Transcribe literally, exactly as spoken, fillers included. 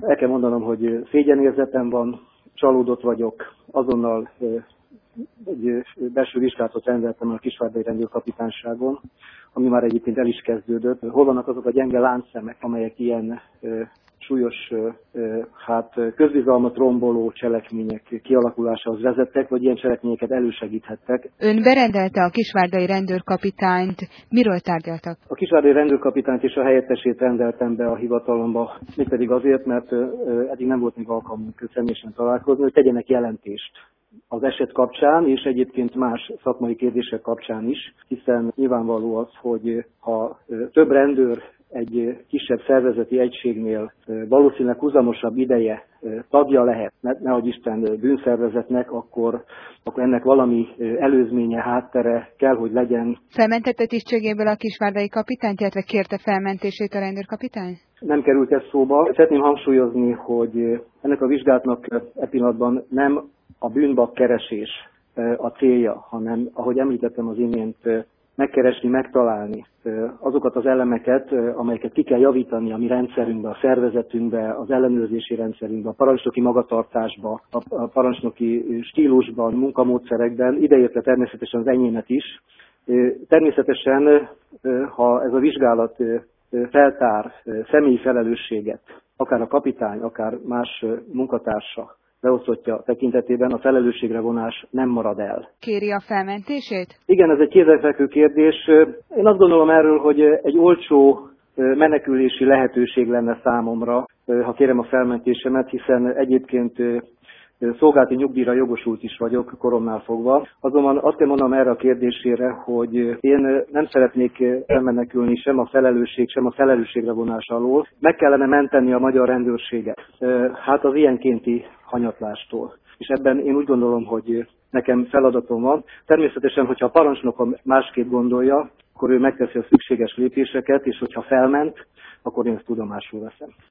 El kell mondanom, hogy szégyenérzetem van, csalódott vagyok, azonnal egy belső vizsgálatot rendeltem a kisvárdai rendőrkapitányságon, ami már egyébként el is kezdődött. Hol vannak azok a gyenge láncszemek, amelyek ilyen súlyos, hát közbizalmat romboló cselekmények kialakulásához vezettek, vagy ilyen cselekményeket elősegíthettek. Ön berendelte a kisvárdai rendőrkapitányt, miről tárgyaltak? A kisvárdai rendőrkapitányt és a helyettesét rendeltem be a hivatalomba, mégpedig azért, mert eddig nem volt még alkalmunk személyesen találkozni, hogy tegyenek jelentést az eset kapcsán, és egyébként más szakmai kérdések kapcsán is, hiszen nyilvánvaló az, hogy ha több rendőr egy kisebb szervezeti egységnél valószínűleg húzamosabb ideje tagja lehet, nehogy Isten bűnszervezetnek, akkor, akkor ennek valami előzménye, háttere kell, hogy legyen. Felmentette tisztségéből a kisvárdai kapitányt, illetve kérte felmentését a rendőrkapitány? Nem került ez szóba. Szeretném hangsúlyozni, hogy ennek a vizsgálatnak e pillanatban nem a bűnbak keresés a célja, hanem, ahogy említettem az imént, megkeresni, megtalálni azokat az elemeket, amelyeket ki kell javítani a mi rendszerünkbe, a szervezetünkbe, az ellenőrzési rendszerünkbe, a parancsnoki magatartásba, a parancsnoki stílusban, munkamódszerekben, ideértve természetesen az enyémet is. Természetesen, ha ez a vizsgálat feltár személyi felelősséget, akár a kapitány, akár más munkatársa, beosztottja tekintetében, a felelősségre vonás nem marad el. Kéri a felmentését? Igen, ez egy kézenfekvő kérdés. Én azt gondolom erről, hogy egy olcsó menekülési lehetőség lenne számomra, ha kérem a felmentésemet, hiszen egyébként szolgálati nyugdíjra jogosult is vagyok, koromnál fogva. Azonban azt kell mondanom erre a kérdésére, hogy én nem szeretnék elmenekülni sem a felelősség, sem a felelősségre vonás alól. Meg kellene menteni a magyar rendőrséget, hát az ilyenkénti hanyatlástól. És ebben én úgy gondolom, hogy nekem feladatom van. Természetesen, hogyha a parancsnokom másképp gondolja, akkor ő megteszi a szükséges lépéseket, és hogyha felment, akkor én ezt tudomásul veszem.